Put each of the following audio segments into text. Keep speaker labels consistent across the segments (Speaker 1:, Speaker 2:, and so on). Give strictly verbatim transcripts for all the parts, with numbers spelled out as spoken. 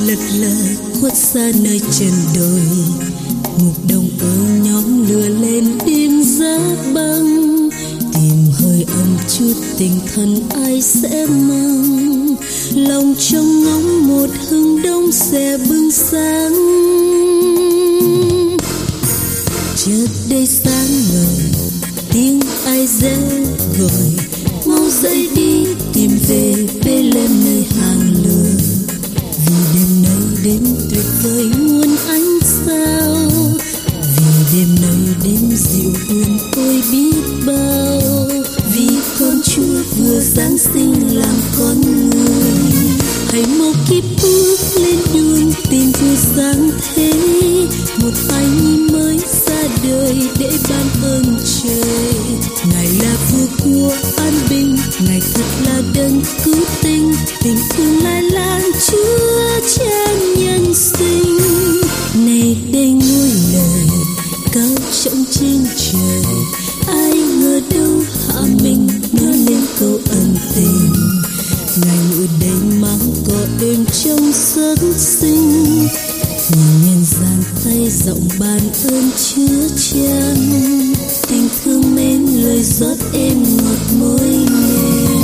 Speaker 1: lật lờ khuất xa nơi chân đồi, ngục đông ở nhóm lửa lên đêm giá băng, tìm hơi ấm chút tình thân ai sẽ mang, lòng trong ngóng một hừng đông sẽ bừng sáng. Chợt đây sáng ngời tiếng ai rẽ gọi, mau dậy đi tìm về Bethlehem nơi hàng lửa, vì đêm nay đêm tuyệt vời muôn ánh sao, vì đêm nay đêm dịu hương ôi biết bao, vì con Chúa vừa giáng sinh làm con người. Hãy mau kíp bước lên đường tìm vui sáng thế, một thai nhi mới ra đời để ban ơn trời. Ngài là vua của an bình, Ngài thật là đấng cứu tinh, tình thương lai lan Chúa trên nhân sinh. Này đây ngôi lời cao trọng trên trời, ai ngờ đâu hạ mình nói lên câu ân tình. Ngài ngự đây mang cỏ êm trong giấc sinh, nhìn nhân gian tay rộng ban ơn Chúa chan, tình thương mến lời rót êm ngọt môi mềm.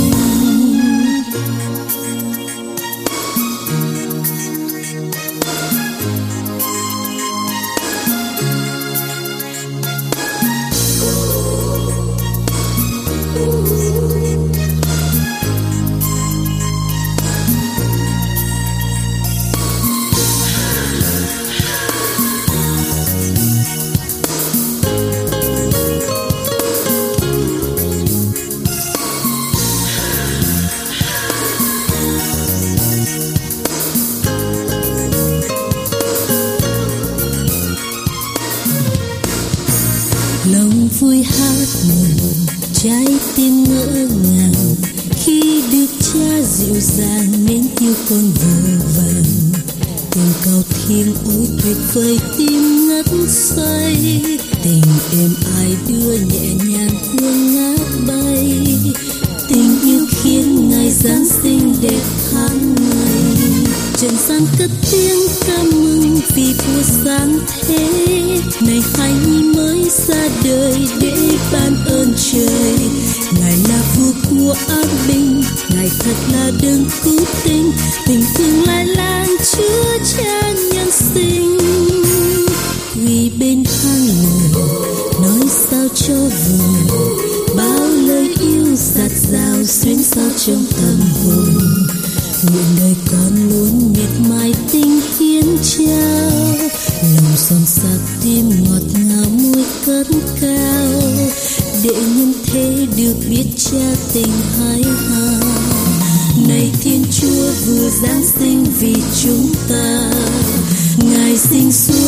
Speaker 1: Lòng vui hát mừng, trái tim ngỡ ngàng khi được Cha dịu dàng mến yêu con vừa vàng. Tình cao thiên ôi tuyệt vời tim ngất say, tình êm ai đưa nhẹ nhàng hương ngát bay, tình yêu khiến Ngài giáng sinh đẹp tháng ngày. Trần gian cất tiếng ca mừng vì vua sáng thế, này thai nhi mới ra đời để ban ơn trời. Ngài là vua của an bình, Ngài thật là đấng cứu tinh, tình thương lai lan Chúa cha nhân sinh. Quỳ bên hang lửa nói sao cho vừa, bao lời yêu dạt dào xuyên sao trong tâm hồn. Nguyện đời con luôn miệt mài tình hiến trao, lòng son sạc tim ngọt ngào môi cất cao, để nhân thế được biết Cha tình hai hà. Này Thiên Chúa vừa giáng sinh vì chúng ta, Ngài sinh xuống